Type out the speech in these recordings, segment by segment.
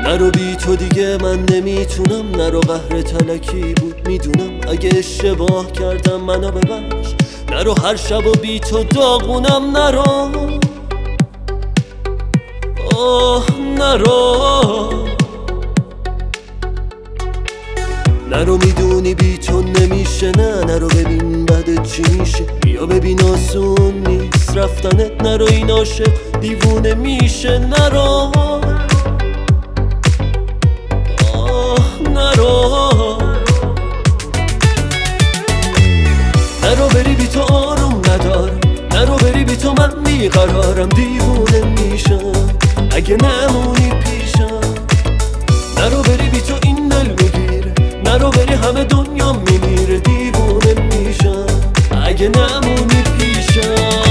نرو بی تو دیگه من نمیتونم، نرو قهر تلکی بود میدونم، اگه اشتباه کردم منو ببخش. نرو هر شب و بی تو داغونم، نرو نرو نرو میدونی بی تو نمیشه، نرو ببین بعد چی میشه، بیا ببین آسون نیست رفتنت، نرو این عاشق دیوونه میشه، نرو نرو بری بی تو آروم ندارم، نرو بری بی تو من بیقرارم، دیوونه میشم اگه نمونی پیشم. نرو بری بی تو این دل میگیره، نرو بری همه دنیا میمیره، دیوونه میشم اگه نمونی پیشم.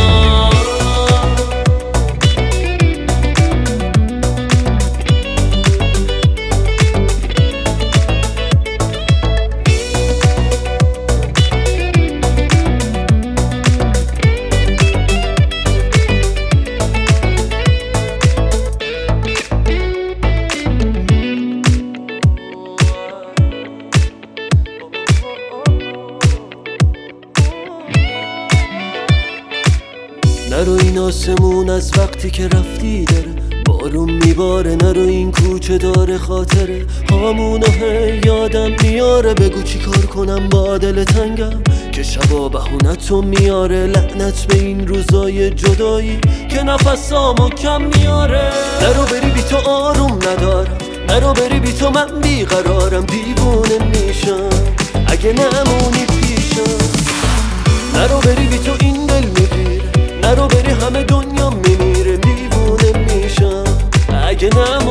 نرو این آسمون از وقتی که رفتی داره بارون میباره، نرو این کوچه داره خاطره هامونو یادم میاره، بگو چی کار کنم با دل تنگم که شبا بهونتو میاره، لعنت به این روزای جدایی که نفسامو کم میاره. نرو بری بی تو آروم ندارم، نرو بری بی تو من بیقرارم، دیوونه میشم اگه نمونی پیشم. نرو بری بی تو این دل میگیره، نرو بری همه دنیا میمیره، دیوونه میشم اگه